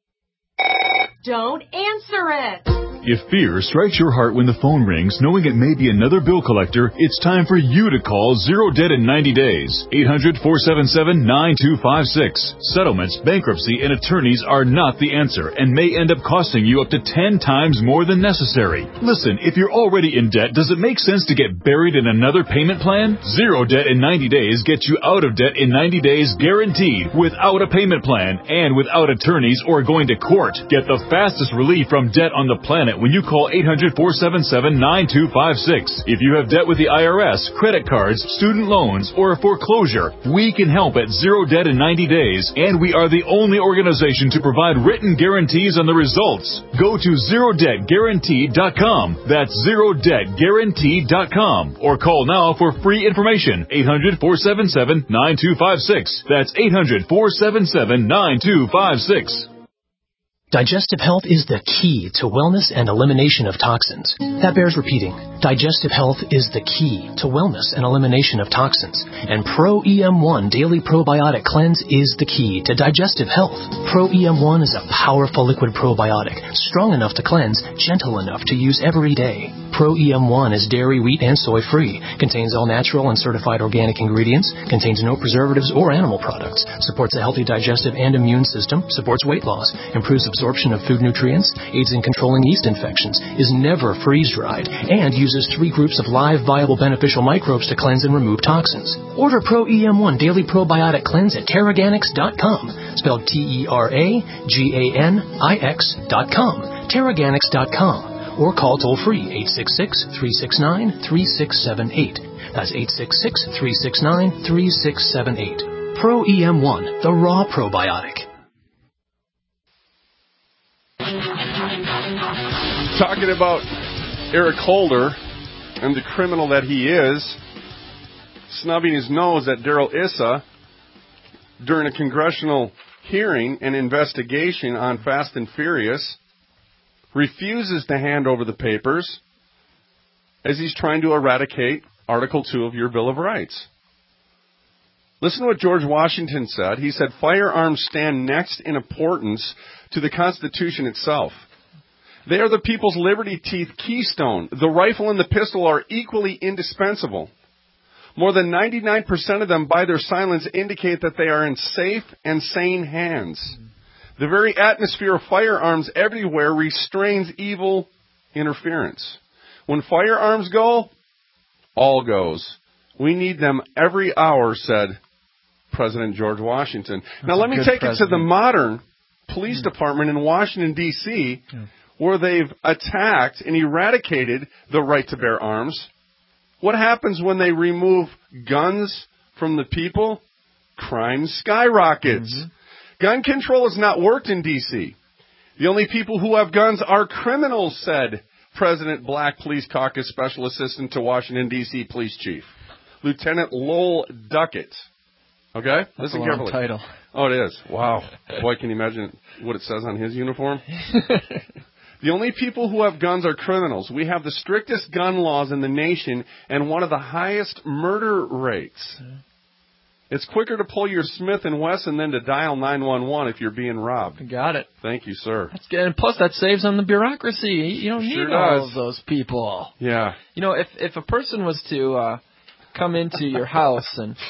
Don't answer it. If fear strikes your heart when the phone rings, knowing it may be another bill collector, it's time for you to call Zero Debt in ninety days. eight hundred, four seven seven, nine two five six. Settlements, bankruptcy, and attorneys are not the answer and may end up costing you up to ten times more than necessary. Listen, if you're already in debt, does it make sense to get buried in another payment plan? Zero Debt in ninety days gets you out of debt in ninety days guaranteed, without a payment plan and without attorneys or going to court. Get the fastest relief from debt on the planet when you call eight hundred, four seven seven, nine two five six. If you have debt with the I R S, credit cards, student loans, or a foreclosure, we can help at Zero Debt in ninety days, and we are the only organization to provide written guarantees on the results. Go to zero debt guaranteed dot com. That's zero debt guaranteed dot com. Or call now for free information. eight hundred, four seven seven, nine two five six. That's eight hundred, four seven seven, nine two five six. Digestive health is the key to wellness and elimination of toxins. That bears repeating. Digestive health is the key to wellness and elimination of toxins. And Pro E M one Daily Probiotic Cleanse is the key to digestive health. Pro E M one is a powerful liquid probiotic, strong enough to cleanse, gentle enough to use every day. Pro E M one is dairy, wheat, and soy free, contains all natural and certified organic ingredients, contains no preservatives or animal products, supports a healthy digestive and immune system, supports weight loss, improves absorption of food nutrients, aids in controlling yeast infections, is never freeze-dried, and uses three groups of live, viable, beneficial microbes to cleanse and remove toxins. Order Pro E M one Daily Probiotic Cleanse at Teraganix dot com, spelled T E R A G A N I X dot com, Teraganix dot com. Or call toll-free eight six six, three six nine, three six seven eight. That's eight six six, three six nine, three six seven eight. Pro E M one, the raw probiotic. Talking about Eric Holder and the criminal that he is, snubbing his nose at Darrell Issa during a congressional hearing and investigation on Fast and Furious, refuses to hand over the papers as he's trying to eradicate Article two of your Bill of Rights. Listen to what George Washington said. He said, firearms stand next in importance to the Constitution itself. They are the people's liberty teeth keystone. The rifle and the pistol are equally indispensable. More than ninety-nine percent of them, by their silence, indicate that they are in safe and sane hands. The very atmosphere of firearms everywhere restrains evil interference. When firearms go, all goes. We need them every hour, said President George Washington. That's now let me take president. it to the modern police mm. department in Washington, D C, mm. where they've attacked and eradicated the right to bear arms. What happens when they remove guns from the people? Crime skyrockets. Mm-hmm. Gun control has not worked in D C. The only people who have guns are criminals, said President Black Police Caucus Special Assistant to Washington, D C Police Chief, Lieutenant Lowell Duckett. Okay? That's Listen a long carefully. Title. Oh, it is. Wow. Boy, can you imagine what it says on his uniform? The only people who have guns are criminals. We have the strictest gun laws in the nation and one of the highest murder rates. It's quicker to pull your Smith and Wesson than to dial nine one one if you're being robbed. Got it. Thank you, sir. That's good. And plus, that saves on the bureaucracy. You don't sure need does. all of those people. Yeah. You know, if if a person was to uh, come into your house and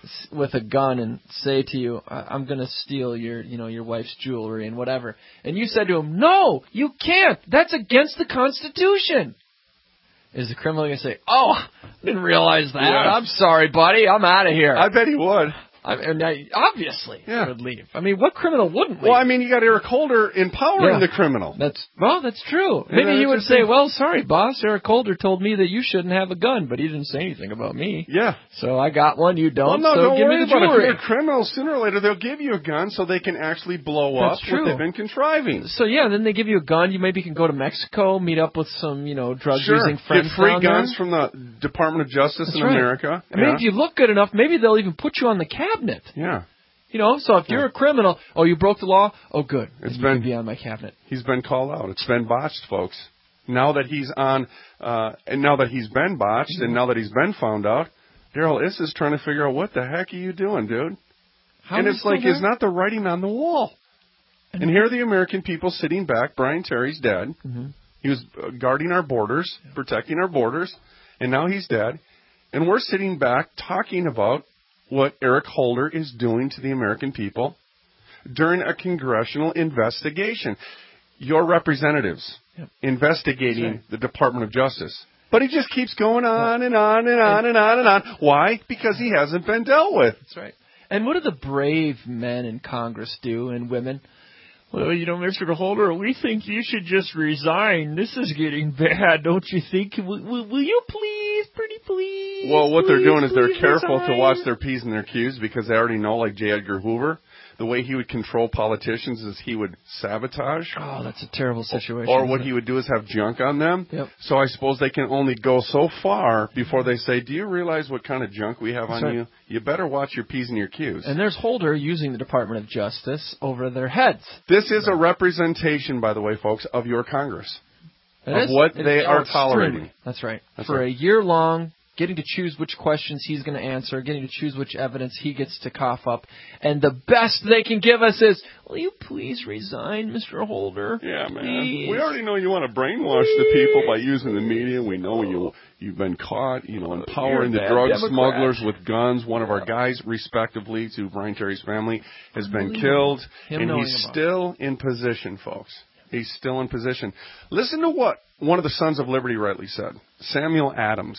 with a gun and say to you, I'm going to steal your, you know, your wife's jewelry and whatever. And you said to him, no, you can't. That's against the Constitution. Is the criminal going to say, oh, didn't realize that. Yeah. I'm sorry, buddy. I'm out of here. I bet he would. I, and I, obviously, yeah. he would leave. I mean, what criminal wouldn't leave? Well, I mean, you got Eric Holder empowering Yeah. the criminal. That's well, that's true. Isn't Maybe that he would say, interesting? well, sorry, boss. Eric Holder told me that you shouldn't have a gun, but he didn't say anything about me. Yeah. So I got one, you don't, well, no, so don't give worry me the about it. If jewelry. you're a criminal, sooner or later, they'll give you a gun so they can actually blow That's up true. what they've been contriving. So, yeah, then they give you a gun. You maybe can go to Mexico, meet up with some, you know, drug-using Sure. friends Get free down guns there. from the Department of Justice That's in right. America. I mean, Yeah. if you look good enough, maybe they'll even put you on the cabinet. Yeah. You know, so if Yeah. you're a criminal, oh, you broke the law? Oh, good. It's you been can be on my cabinet. He's been called out. It's been botched, folks. Now that he's on, uh, and now that he's been botched, Mm-hmm. and now that he's been found out, Daryl Iss is trying to figure out what the heck are you doing, dude? How and is it's it like, still it's there? not the writing on the wall. And, and here are the American people sitting back. Brian Terry's dead. Mm-hmm. He was uh, guarding our borders, protecting our borders, and now he's dead. And we're sitting back talking about what Eric Holder is doing to the American people during a congressional investigation. Your representatives Yep. investigating That's right. the Department of Justice. But he just keeps going on and on and on and on and on. Why? Because he hasn't been dealt with. That's right. And what do the brave men in Congress do and women? Well, you know, Mister Holder, we think you should just resign. This is getting bad, don't you think? Will, will, will you please, pretty please? Well, what they're please, doing is they're please careful resign? to watch their P's and their Q's because they already know, like J. Edgar Hoover, the way he would control politicians is he would sabotage. Oh, that's a terrible situation. Or what isn't he it? would do is have junk on them. Yep. So I suppose they can only go so far before they say, do you realize what kind of junk we have That's on right. you? You better watch your P's and your Q's. And there's Holder using the Department of Justice over their heads. This is a representation, by the way, folks, of your Congress. It of is. what It- they oh, are extremely. tolerating. That's right. That's For right. a year long, getting to choose which questions he's going to answer, getting to choose which evidence he gets to cough up. And the best they can give us is, will you please resign, Mister Holder? Yeah, man. Please. We already know you want to brainwash the people by using the media. We know you, you've been caught, you know, empowering You're the a bad drug Democrat. smugglers with guns. One of our guys, respectively, to Brian Terry's family, has been killed. Him and knowing he's about still in position, folks. He's still in position. Listen to what one of the Sons of Liberty rightly said. Samuel Adams.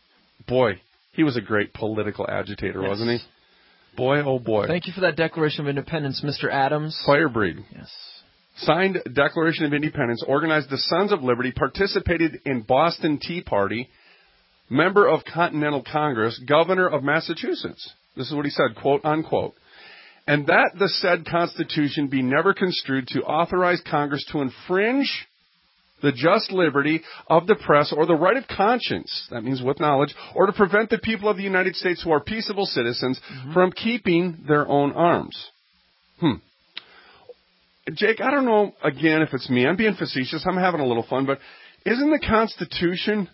Boy, he was a great political agitator, Yes. wasn't he? Boy, oh boy. Thank you for that Declaration of Independence, Mister Adams. Firebreed. Yes. Signed Declaration of Independence, organized the Sons of Liberty, participated in Boston Tea Party, member of Continental Congress, governor of Massachusetts. This is what he said, quote, unquote. And that the said Constitution be never construed to authorize Congress to infringe the just liberty of the press or the right of conscience, that means with knowledge, or to prevent the people of the United States who are peaceable citizens mm-hmm. from keeping their own arms. Hmm. Jake, I don't know, again, if it's me. I'm being facetious. I'm having a little fun. But isn't the Constitution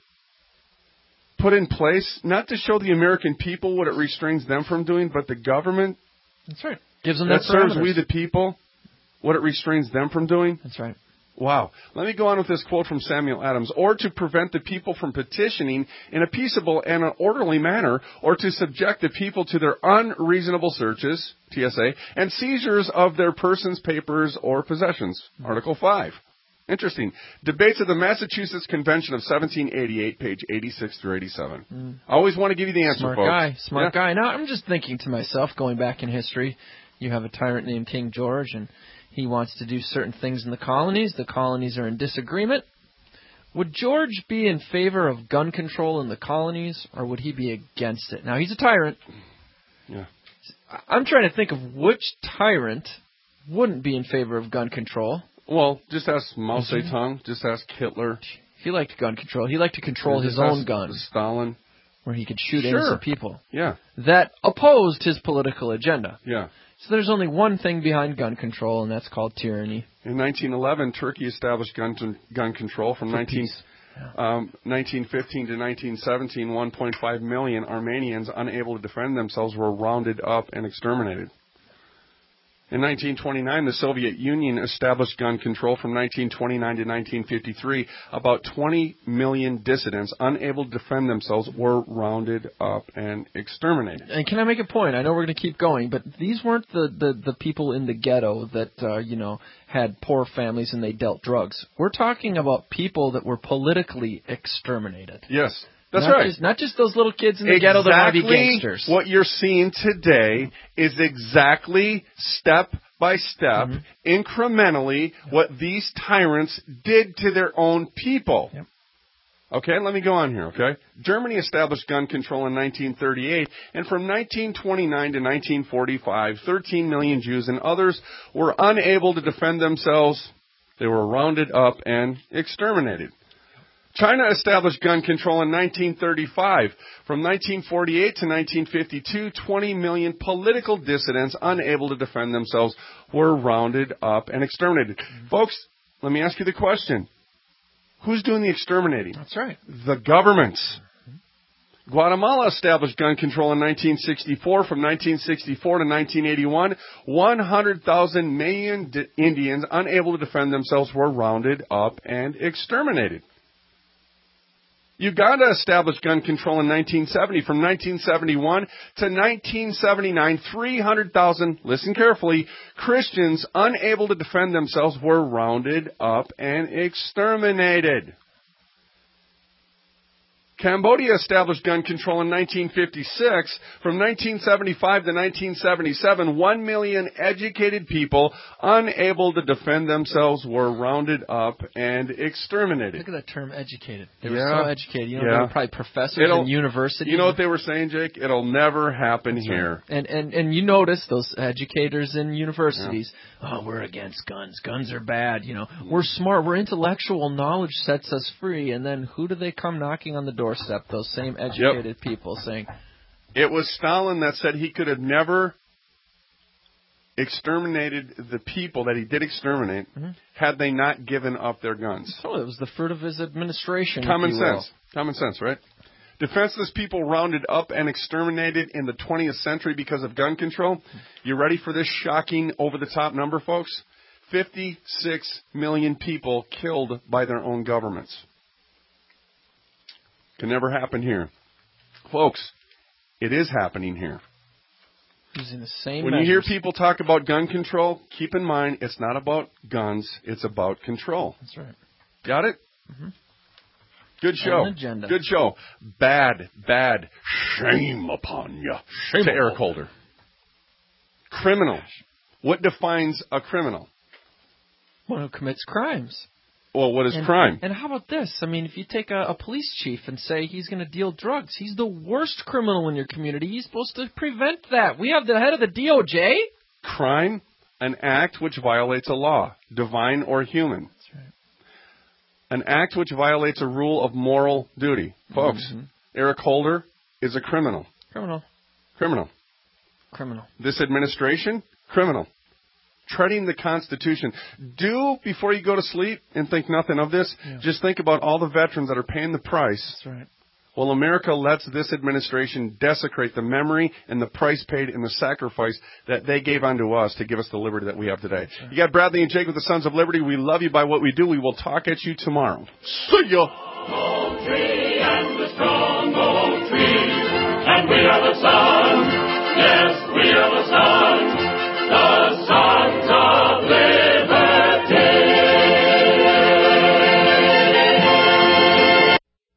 put in place not to show the American people what it restrains them from doing, but the government That's right. Gives them that that serves parameters. we the people what it restrains them from doing? That's right. Wow. Let me go on with this quote from Samuel Adams. Or to prevent the people from petitioning in a peaceable and an orderly manner, or to subject the people to their unreasonable searches, T S A, and seizures of their persons, papers, or possessions, Article five. Interesting. Debates of the Massachusetts Convention of seventeen eighty-eight, page eighty-six through eighty-seven. Mm. I always want to give you the answer, Smart folks. guy. Smart yeah. guy. Now, I'm just thinking to myself, going back in history, you have a tyrant named King George, and he wants to do certain things in the colonies. The colonies are in disagreement. Would George be in favor of gun control in the colonies, or would he be against it? Now, he's a tyrant. Yeah. I'm trying to think of which tyrant wouldn't be in favor of gun control. Well, just ask Mao Zedong. Just ask Hitler. He liked gun control. He liked to control yeah, his own gun. Stalin. Where he could shoot sure. innocent people. Yeah. That opposed his political agenda. Yeah. So there's only one thing behind gun control, and that's called tyranny. In nineteen eleven, Turkey established gun to, gun control from nineteen, um, nineteen fifteen to nineteen seventeen. one point five million Armenians unable to defend themselves were rounded up and exterminated. In nineteen twenty-nine, the Soviet Union established gun control. From nineteen twenty-nine to nineteen fifty-three, about twenty million dissidents unable to defend themselves were rounded up and exterminated. And can I make a point? I know we're going to keep going, but these weren't the, the, the people in the ghetto that, uh, you know, had poor families and they dealt drugs. We're talking about people that were politically exterminated. Yes. That's not right. Just, not just those little kids in the exactly ghetto that want to be gangsters. What you're seeing today is exactly step by step, mm-hmm. incrementally, yep. what these tyrants did to their own people. Yep. Okay, let me go on here, okay? Germany established gun control in nineteen thirty-eight, and from nineteen twenty-nine to nineteen forty-five, thirteen million Jews and others were unable to defend themselves. They were rounded up and exterminated. China established gun control in nineteen thirty-five. From nineteen forty-eight to nineteen fifty-two, twenty million political dissidents unable to defend themselves were rounded up and exterminated. Mm-hmm. Folks, let me ask you the question. Who's doing the exterminating? That's right. The governments. Mm-hmm. Guatemala established gun control in nineteen sixty-four. From nineteen sixty-four to nineteen eighty-one, one hundred thousand Mayan d- Indians unable to defend themselves were rounded up and exterminated. Uganda established gun control in nineteen seventy. From nineteen seventy-one to nineteen seventy-nine, three hundred thousand, listen carefully, Christians unable to defend themselves were rounded up and exterminated. Cambodia established gun control in nineteen fifty-six. From nineteen seventy-five to nineteen seventy-seven, one million educated people unable to defend themselves were rounded up and exterminated. Look at that term, educated. They were yeah. so educated. You know, yeah. they were probably professors It'll, in universities. You know what they were saying, Jake? It'll never happen That's here. Right. And, and and you notice those educators in universities, yeah. oh, we're against guns. Guns are bad. You know, we're smart. We're intellectual. Knowledge sets us free. And then who do they come knocking on the door? Doorstep, those same educated yep. people saying... It was Stalin that said he could have never exterminated the people that he did exterminate mm-hmm. had they not given up their guns. So it was the fruit of his administration. Common sense. Will. Common sense, right? Defenseless people rounded up and exterminated in the twentieth century because of gun control. You ready for this shocking over-the-top number, folks? fifty-six million people killed by their own governments. Can never happen here. Folks, it is happening here. Using the same When measures. you hear people talk about gun control, keep in mind it's not about guns, it's about control. That's right. Got it? Mm-hmm. Good show. An agenda. Good show. Bad, bad. Shame upon you. Shame to Eric Holder. Criminal. What defines a criminal? One who commits crimes. Well, what is and, crime? And how about this? I mean, if you take a, a police chief and say he's going to deal drugs, he's the worst criminal in your community. He's supposed to prevent that. We have the head of the D O J. Crime, an act which violates a law, divine or human. That's right. An act which violates a rule of moral duty. Folks, mm-hmm. Eric Holder is a criminal. Criminal. Criminal. Criminal. This administration, criminal. Treading the Constitution. Do, before you go to sleep and think nothing of this, yeah. just think about all the veterans that are paying the price. That's right. Well, America lets this administration desecrate the memory and the price paid and the sacrifice that they gave unto us to give us the liberty that we have today. Right. You got Bradley and Jake with the Sons of Liberty. We love you by what we do. We will talk at you tomorrow. See ya!